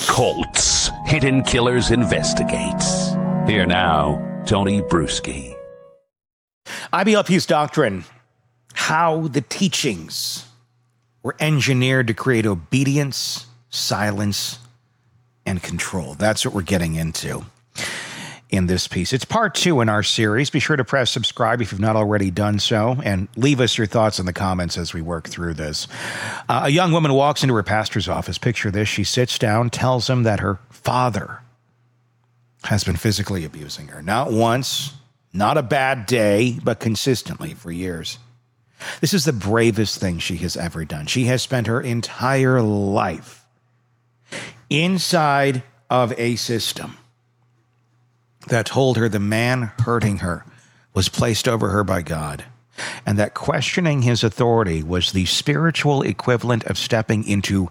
Cults. Hidden Killers investigates. Here now, Tony Bruschi. IBLP's doctrine. How the teachings were engineered to create obedience, silence, and control. That's what we're getting into in this piece. It's part 2 in our series. Be sure to press subscribe if you've not already done so, and leave us your thoughts in the comments as we work through this. A young woman walks into her pastor's office. Picture this. She sits down, tells him that her father has been physically abusing her. Not once, not a bad day, but consistently for years. This is the bravest thing she has ever done. She has spent her entire life inside of a system that told her the man hurting her was placed over her by God, and that questioning his authority was the spiritual equivalent of stepping into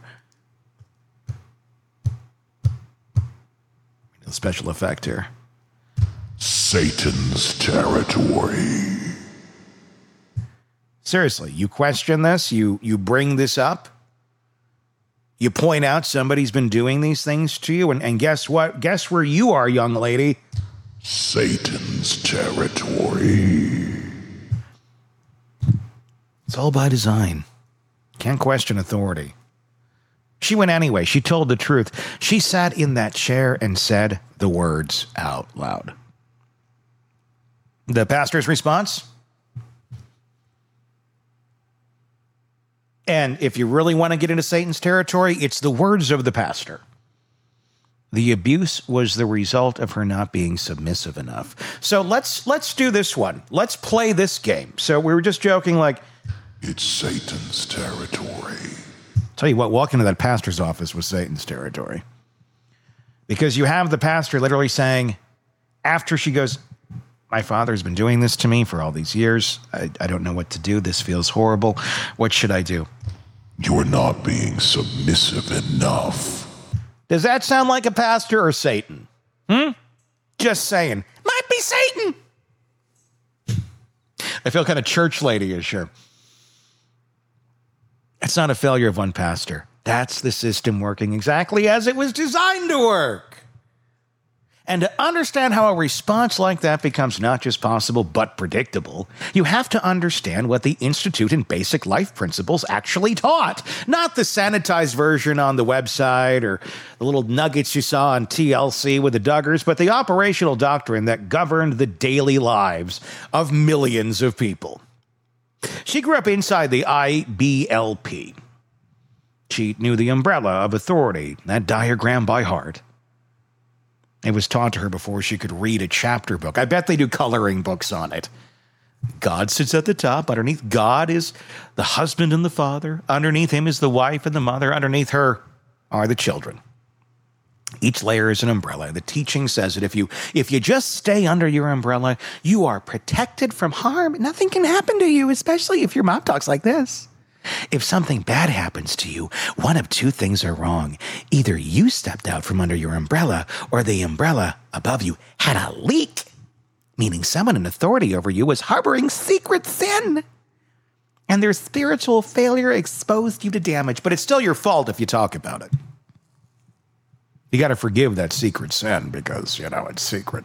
a special effect here. Satan's territory. Seriously, you question this, you bring this up, you point out somebody's been doing these things to you, and guess what? Guess where you are, young lady? Satan's territory. It's all by design. Can't question authority. She went anyway. She told the truth. She sat in that chair and said the words out loud. The pastor's response? And if you really want to get into Satan's territory, it's the words of the pastor. The abuse was the result of her not being submissive enough. So let's do this one. Let's play this game. So we were just joking like, it's Satan's territory. Tell you what, walking to that pastor's office was Satan's territory. Because you have the pastor literally saying, after she goes, my father's been doing this to me for all these years. I don't know what to do. This feels horrible. What should I do? You're not being submissive enough. Does that sound like a pastor or Satan? Just saying. Might be Satan. I feel kind of church lady-ish here. It's not a failure of one pastor. That's the system working exactly as it was designed to work. And to understand how a response like that becomes not just possible, but predictable, you have to understand what the Institute and Basic Life Principles actually taught. Not the sanitized version on the website or the little nuggets you saw on TLC with the Duggars, but the operational doctrine that governed the daily lives of millions of people. She grew up inside the IBLP. She knew the umbrella of authority, that diagram by heart. It was taught to her before she could read a chapter book. I bet they do coloring books on it. God sits at the top. Underneath God is the husband and the father. Underneath him is the wife and the mother. Underneath her are the children. Each layer is an umbrella. The teaching says that if you just stay under your umbrella, you are protected from harm. Nothing can happen to you, especially if your mom talks like this. If something bad happens to you, one of two things are wrong. Either you stepped out from under your umbrella, or the umbrella above you had a leak, meaning someone in authority over you was harboring secret sin. And their spiritual failure exposed you to damage, but it's still your fault if you talk about it. You got to forgive that secret sin because, it's secret.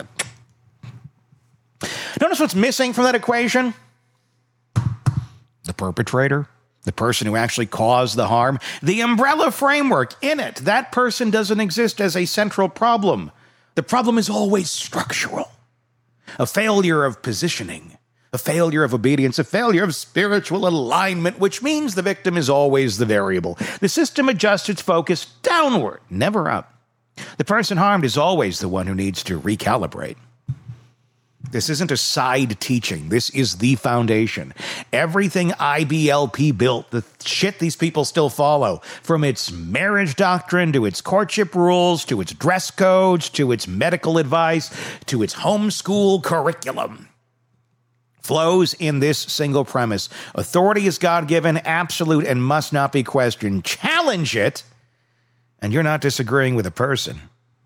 Notice what's missing from that equation? The perpetrator, the person who actually caused the harm, the umbrella framework in it. That person doesn't exist as a central problem. The problem is always structural. A failure of positioning, a failure of obedience, a failure of spiritual alignment, which means the victim is always the variable. The system adjusts its focus downward, never up. The person harmed is always the one who needs to recalibrate. This isn't a side teaching. This is the foundation. Everything IBLP built, the shit these people still follow, from its marriage doctrine to its courtship rules, to its dress codes, to its medical advice, to its homeschool curriculum, flows in this single premise. Authority is God-given, absolute, and must not be questioned. Challenge it, and you're not disagreeing with a person.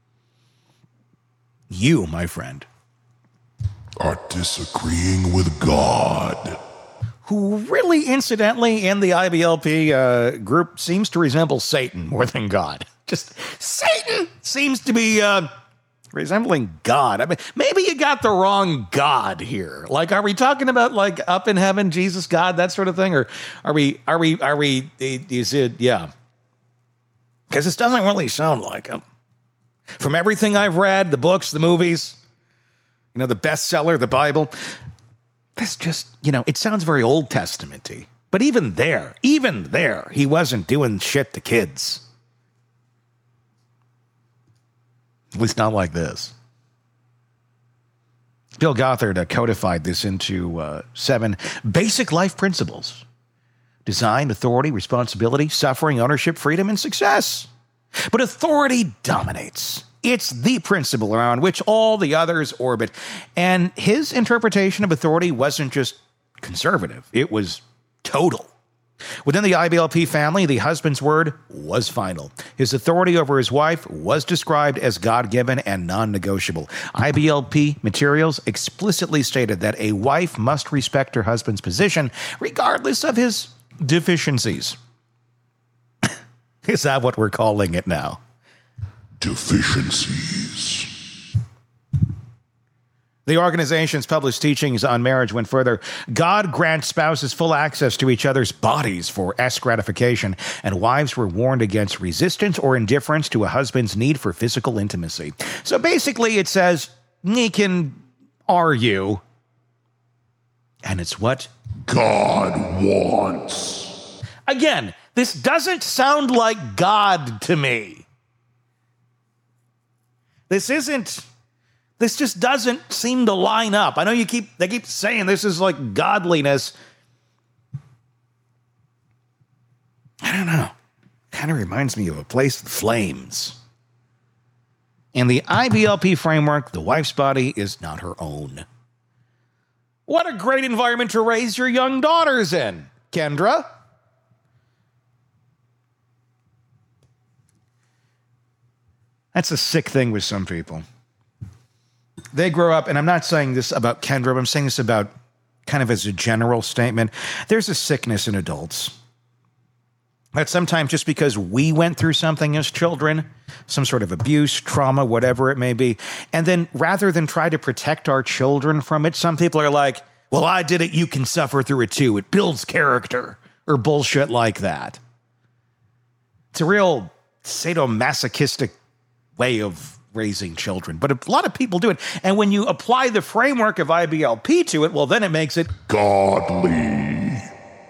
You, my friend, are disagreeing with God, who really, incidentally, in the IBLP group seems to resemble Satan more than God. Just Satan seems to be resembling God. I mean, maybe you got the wrong God here. Like, are we talking about like up in heaven, Jesus, God, that sort of thing? Or are we, is it, yeah. Because this doesn't really sound like him. From everything I've read, the books, the movies, the bestseller, the Bible, this just, it sounds very Old Testament-y. But even there, he wasn't doing shit to kids. At least not like this. Bill Gothard codified this into 7 basic life principles: design, authority, responsibility, suffering, ownership, freedom, and success. But authority dominates. It's the principle around which all the others orbit. And his interpretation of authority wasn't just conservative. It was total. Within the IBLP family, the husband's word was final. His authority over his wife was described as God-given and non-negotiable. IBLP materials explicitly stated that a wife must respect her husband's position regardless of his deficiencies. Is that what we're calling it now? Deficiencies. The organization's published teachings on marriage went further. God grants spouses full access to each other's bodies for gratification, and wives were warned against resistance or indifference to a husband's need for physical intimacy. So basically it says, he can argue, and it's what God wants. Again, this doesn't sound like God to me. This just doesn't seem to line up. I know they keep saying this is like godliness. I don't know. Kind of reminds me of a place with flames. In the IBLP framework, the wife's body is not her own. What a great environment to raise your young daughters in, Kendra. That's a sick thing with some people. They grow up, and I'm not saying this about Kendra, but I'm saying this about kind of as a general statement. There's a sickness in adults that sometimes just because we went through something as children, some sort of abuse, trauma, whatever it may be, and then rather than try to protect our children from it, some people are like, well, I did it, you can suffer through it too. It builds character, or bullshit like that. It's a real sadomasochistic way of raising children, but a lot of people do it. And when you apply the framework of IBLP to it, well, then it makes it godly.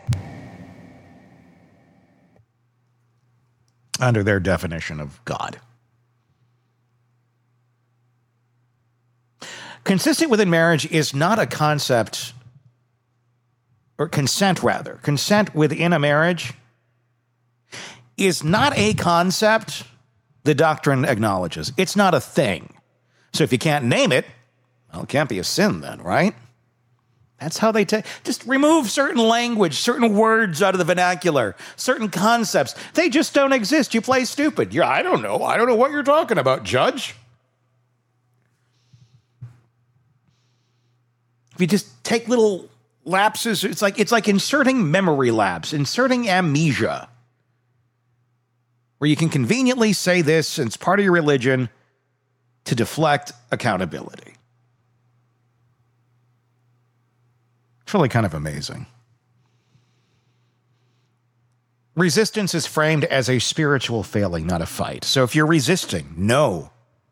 Under their definition of God. Consistent within marriage is not a concept, or consent rather. Consent within a marriage is not a concept the doctrine acknowledges. It's not a thing. So if you can't name it, well, it can't be a sin then, right? That's how they just remove certain language, certain words out of the vernacular, certain concepts. They just don't exist. You play stupid. I don't know. I don't know what you're talking about, Judge. If you just take little lapses, it's like inserting memory lapse, inserting amnesia, where you can conveniently say this, and it's part of your religion, to deflect accountability. It's really kind of amazing. Resistance is framed as a spiritual failing, not a fight. So if you're resisting, no.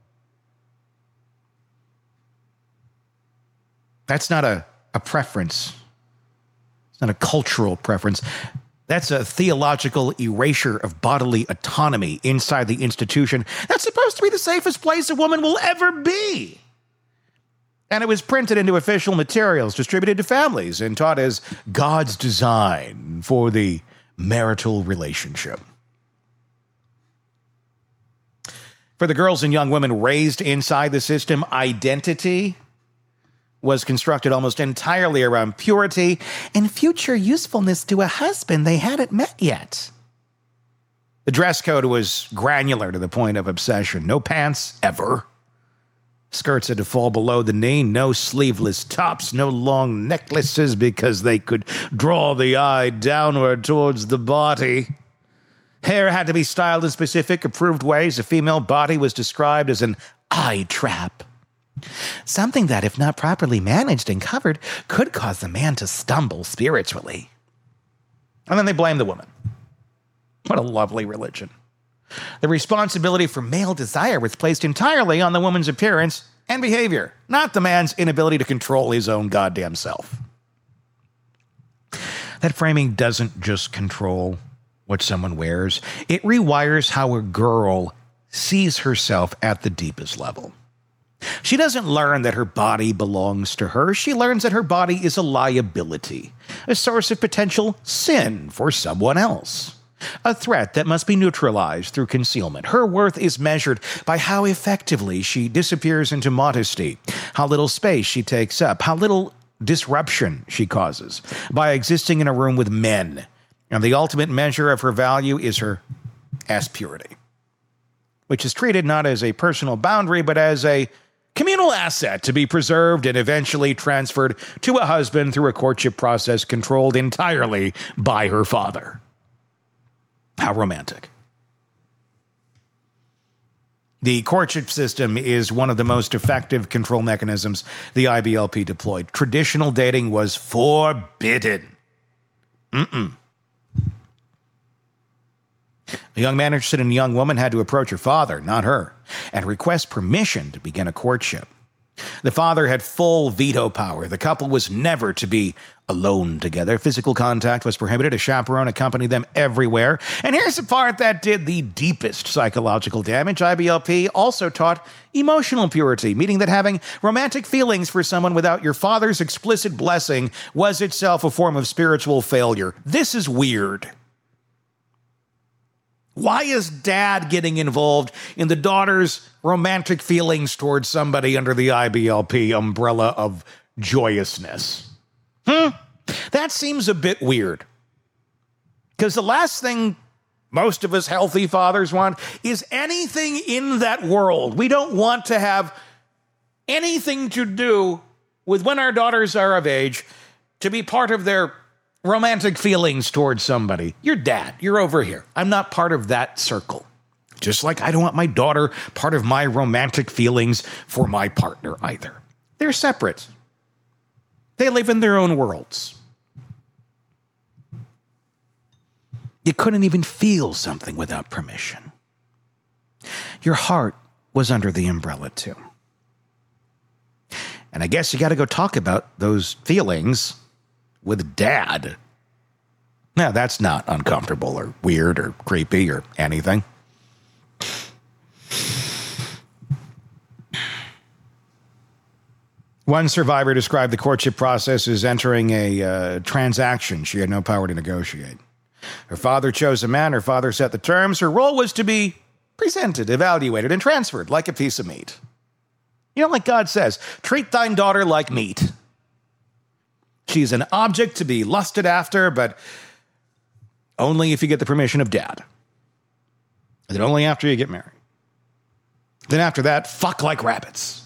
That's not a preference. It's not a cultural preference. That's a theological erasure of bodily autonomy inside the institution. That's supposed to be the safest place a woman will ever be. And it was printed into official materials, distributed to families, and taught as God's design for the marital relationship. For the girls and young women raised inside the system, identity was constructed almost entirely around purity and future usefulness to a husband they hadn't met yet. The dress code was granular to the point of obsession. No pants, ever. Skirts had to fall below the knee. No sleeveless tops. No long necklaces because they could draw the eye downward towards the body. Hair had to be styled in specific, approved ways. The female body was described as an eye trap. Something that, if not properly managed and covered, could cause the man to stumble spiritually. And then they blame the woman. What a lovely religion. The responsibility for male desire was placed entirely on the woman's appearance and behavior, not the man's inability to control his own goddamn self. That framing doesn't just control what someone wears. It rewires how a girl sees herself at the deepest level. She doesn't learn that her body belongs to her. She learns that her body is a liability, a source of potential sin for someone else, a threat that must be neutralized through concealment. Her worth is measured by how effectively she disappears into modesty, how little space she takes up, how little disruption she causes by existing in a room with men. And the ultimate measure of her value is her ass purity, which is treated not as a personal boundary, but as a communal asset to be preserved and eventually transferred to a husband through a courtship process controlled entirely by her father. How romantic. The courtship system is one of the most effective control mechanisms the IBLP deployed. Traditional dating was forbidden. A young man interested in a young woman had to approach her father, not her, and request permission to begin a courtship. The father had full veto power. The couple was never to be alone together. Physical contact was prohibited. A chaperone accompanied them everywhere. And here's the part that did the deepest psychological damage. IBLP also taught emotional purity, meaning that having romantic feelings for someone without your father's explicit blessing was itself a form of spiritual failure. This is weird. Why is dad getting involved in the daughter's romantic feelings towards somebody under the IBLP umbrella of joyousness? That seems a bit weird. Because the last thing most of us healthy fathers want is anything in that world. We don't want to have anything to do with when our daughters are of age to be part of their romantic feelings towards somebody. You're dad. You're over here. I'm not part of that circle. Just like I don't want my daughter part of my romantic feelings for my partner either. They're separate. They live in their own worlds. You couldn't even feel something without permission. Your heart was under the umbrella too. And I guess you got to go talk about those feelings with dad. Now, that's not uncomfortable or weird or creepy or anything. One survivor described the courtship process as entering a transaction she had no power to negotiate. Her father chose a man, her father set the terms, her role was to be presented, evaluated, and transferred like a piece of meat. You know, like God says, treat thine daughter like meat. She's an object to be lusted after, but only if you get the permission of dad. And then only after you get married. Then after that, fuck like rabbits.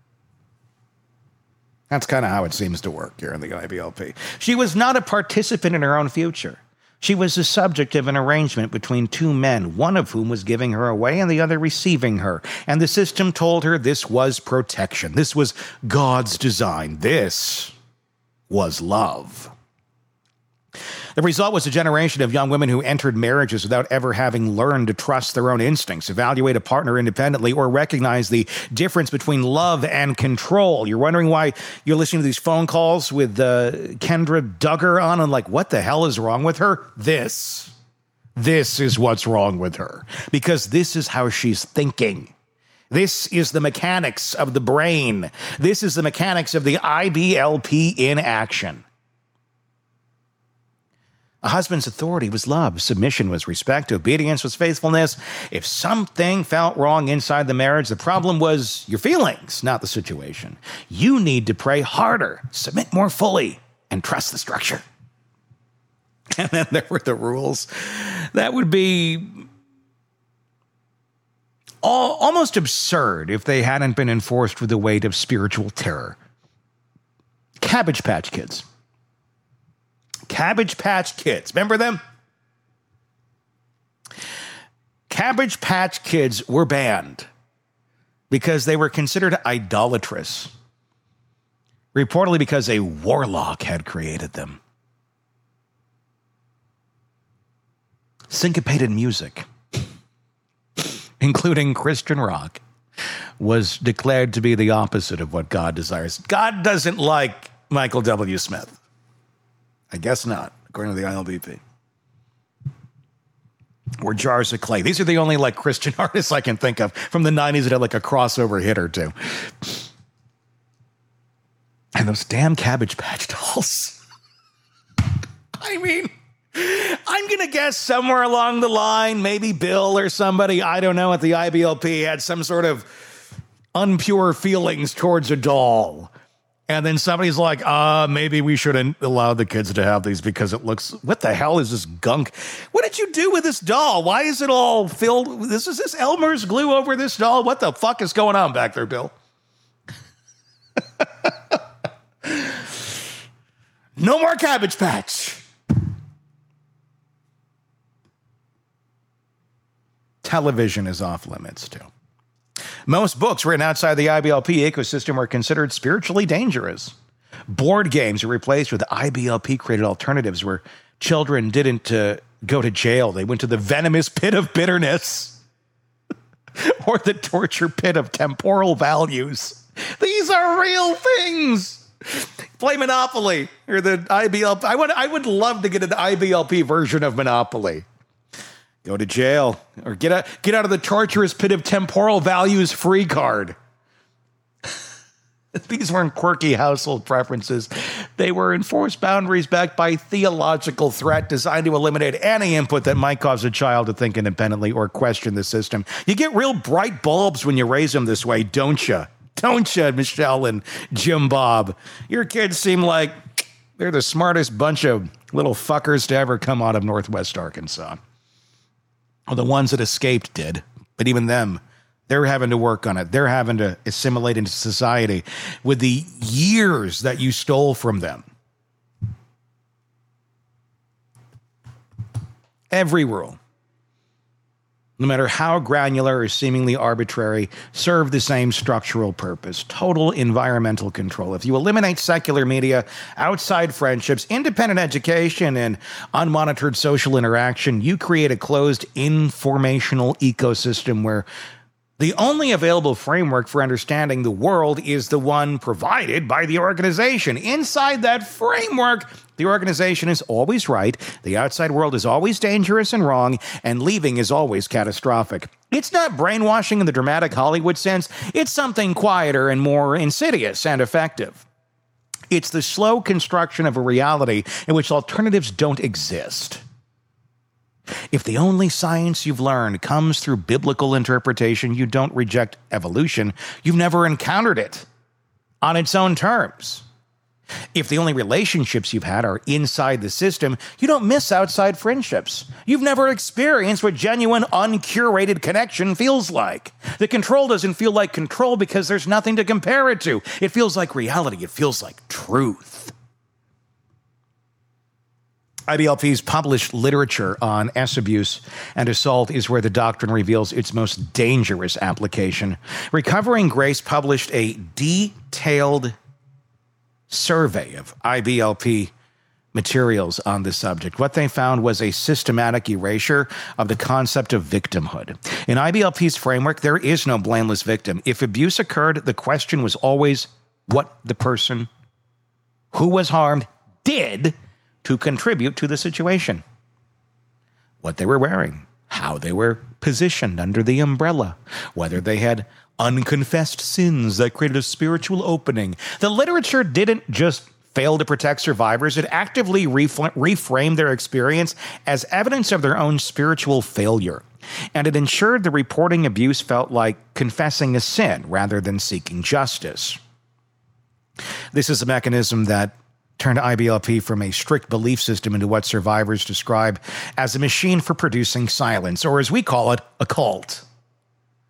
That's kind of how it seems to work here in the IBLP. She was not a participant in her own future. She was the subject of an arrangement between two men, one of whom was giving her away and the other receiving her. And the system told her this was protection. This was God's design. This was love. The result was a generation of young women who entered marriages without ever having learned to trust their own instincts, evaluate a partner independently, or recognize the difference between love and control. You're wondering why you're listening to these phone calls with Kendra Duggar on and like, what the hell is wrong with her? This is what's wrong with her. Because this is how she's thinking. This is the mechanics of the brain. This is the mechanics of the IBLP in action. A husband's authority was love. Submission was respect. Obedience was faithfulness. If something felt wrong inside the marriage, the problem was your feelings, not the situation. You need to pray harder, submit more fully, and trust the structure. And then there were the rules. That would be almost absurd if they hadn't been enforced with the weight of spiritual terror. Cabbage Patch Kids. Cabbage Patch Kids. Remember them? Cabbage Patch Kids were banned because they were considered idolatrous, reportedly because a warlock had created them. Syncopated music, including Christian rock, was declared to be the opposite of what God desires. God doesn't like Michael W. Smith. I guess not, according to the ILBP. Or Jars of Clay. These are the only Christian artists I can think of from the 90s that had a crossover hit or two. And those damn Cabbage Patch dolls. I mean, I'm going to guess somewhere along the line, maybe Bill or somebody, I don't know, at the IBLP had some sort of unpure feelings towards a doll. And then somebody's like, maybe we shouldn't allow the kids to have these because it looks, what the hell is this gunk? What did you do with this doll? Why is it all filled? Is this Elmer's glue over this doll? What the fuck is going on back there, Bill? No more Cabbage Patch. Television is off limits, too. Most books written outside the IBLP ecosystem were considered spiritually dangerous. Board games were replaced with IBLP-created alternatives where children didn't go to jail. They went to the venomous pit of bitterness or the torture pit of temporal values. These are real things. Play Monopoly or the IBLP. I would love to get an IBLP version of Monopoly. Go to jail or get out of the torturous pit of temporal values free card. These weren't quirky household preferences. They were enforced boundaries backed by theological threat designed to eliminate any input that might cause a child to think independently or question the system. You get real bright bulbs when you raise them this way, don't you? Don't you, Michelle and Jim Bob? Your kids seem like they're the smartest bunch of little fuckers to ever come out of Northwest Arkansas. Well, the ones that escaped did, but even them, they're having to work on it. They're having to assimilate into society with the years that you stole from them. Every rule, no matter how granular or seemingly arbitrary, serve the same structural purpose: total environmental control. If you eliminate secular media, outside friendships, independent education, and unmonitored social interaction, you create a closed informational ecosystem where the only available framework for understanding the world is the one provided by the organization. Inside that framework, the organization is always right, the outside world is always dangerous and wrong, and leaving is always catastrophic. It's not brainwashing in the dramatic Hollywood sense. It's something quieter and more insidious and effective. It's the slow construction of a reality in which alternatives don't exist. If the only science you've learned comes through biblical interpretation, you don't reject evolution. You've never encountered it on its own terms. If the only relationships you've had are inside the system, you don't miss outside friendships. You've never experienced what genuine, uncurated connection feels like. The control doesn't feel like control because there's nothing to compare it to. It feels like reality. It feels like truth. IBLP's published literature on S-abuse and assault is where the doctrine reveals its most dangerous application. Recovering Grace published a detailed survey of IBLP materials on this subject. What they found was a systematic erasure of the concept of victimhood. In IBLP's framework, there is no blameless victim. If abuse occurred, the question was always what the person who was harmed did to contribute to the situation. What they were wearing, how they were positioned under the umbrella, whether they had unconfessed sins that created a spiritual opening. The literature didn't just fail to protect survivors, it actively reframed their experience as evidence of their own spiritual failure. And it ensured the reporting abuse felt like confessing a sin rather than seeking justice. This is a mechanism that turned IBLP from a strict belief system into what survivors describe as a machine for producing silence, or as we call it, a cult.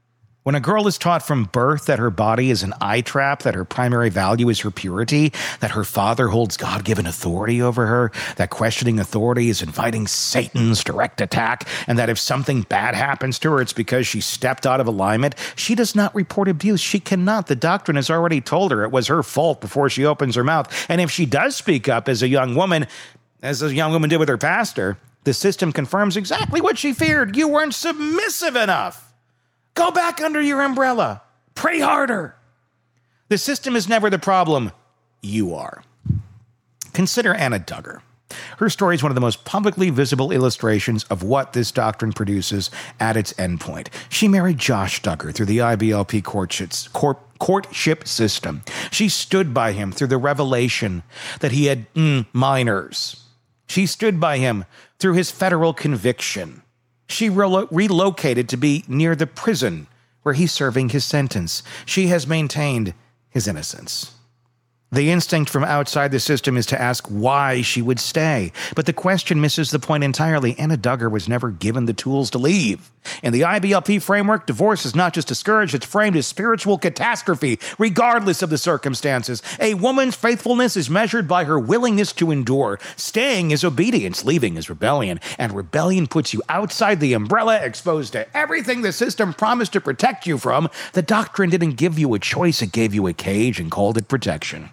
When a girl is taught from birth that her body is an eye trap, that her primary value is her purity, that her father holds God-given authority over her, that questioning authority is inviting Satan's direct attack, and that if something bad happens to her, it's because she stepped out of alignment, she does not report abuse. She cannot. The doctrine has already told her it was her fault before she opens her mouth. And if she does speak up as a young woman did with her pastor, the system confirms exactly what she feared. You weren't submissive enough. Go back under your umbrella. Pray harder. The system is never the problem. You are. Consider Anna Duggar. Her story is one of the most publicly visible illustrations of what this doctrine produces at its endpoint. She married Josh Duggar through the IBLP courtship system. She stood by him through the revelation that he had minors. She stood by him through his federal conviction. She relocated to be near the prison where he's serving his sentence. She has maintained his innocence. The instinct from outside the system is to ask why she would stay. But the question misses the point entirely. Anna Duggar was never given the tools to leave. In the IBLP framework, divorce is not just discouraged, it's framed as spiritual catastrophe, regardless of the circumstances. A woman's faithfulness is measured by her willingness to endure. Staying is obedience, leaving is rebellion. And rebellion puts you outside the umbrella, exposed to everything the system promised to protect you from. The doctrine didn't give you a choice, it gave you a cage and called it protection.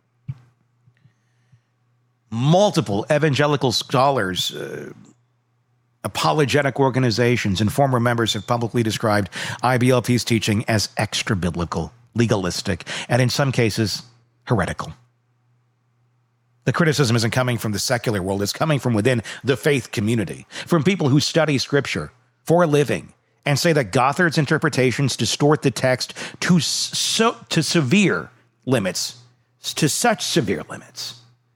Multiple evangelical scholars, apologetic organizations, and former members have publicly described IBLP's teaching as extra-biblical, legalistic, and in some cases, heretical. The criticism isn't coming from the secular world, it's coming from within the faith community, from people who study Scripture for a living and say that Gothard's interpretations distort the text to severe limits, to such severe limits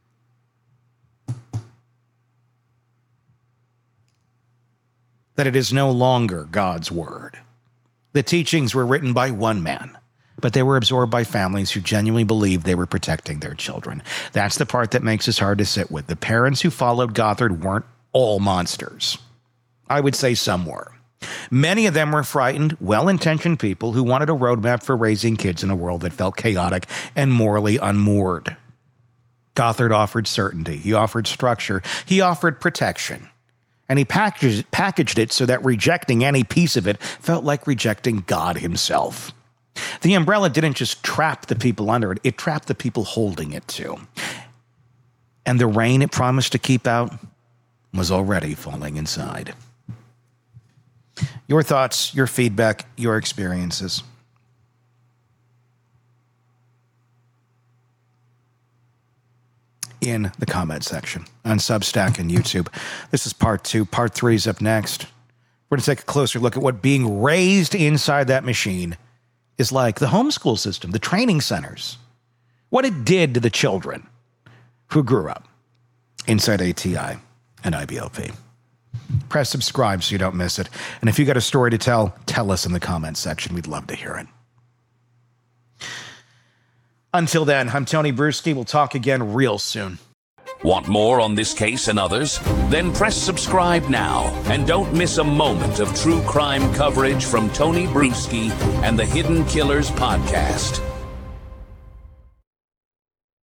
that it is no longer God's word. The teachings were written by one man, but they were absorbed by families who genuinely believed they were protecting their children. That's the part that makes us hard to sit with. The parents who followed Gothard weren't all monsters. I would say some were. Many of them were frightened, well-intentioned people who wanted a roadmap for raising kids in a world that felt chaotic and morally unmoored. Gothard offered certainty. He offered structure. He offered protection. And he packaged it so that rejecting any piece of it felt like rejecting God himself. The umbrella didn't just trap the people under it, it trapped the people holding it too. And the rain it promised to keep out was already falling inside. Your thoughts, your feedback, your experiences. In the comment section on Substack and YouTube. This is part 2. Part 3 is up next. We're going to take a closer look at what being raised inside that machine is like. The homeschool system, the training centers, what it did to the children who grew up inside ATI and IBLP. Press subscribe so you don't miss it. And if you got a story to tell, tell us in the comment section. We'd love to hear it. Until then, I'm Tony Bruschi. We'll talk again real soon. Want more on this case and others? Then press subscribe now and don't miss a moment of true crime coverage from Tony Bruschi and the Hidden Killers podcast.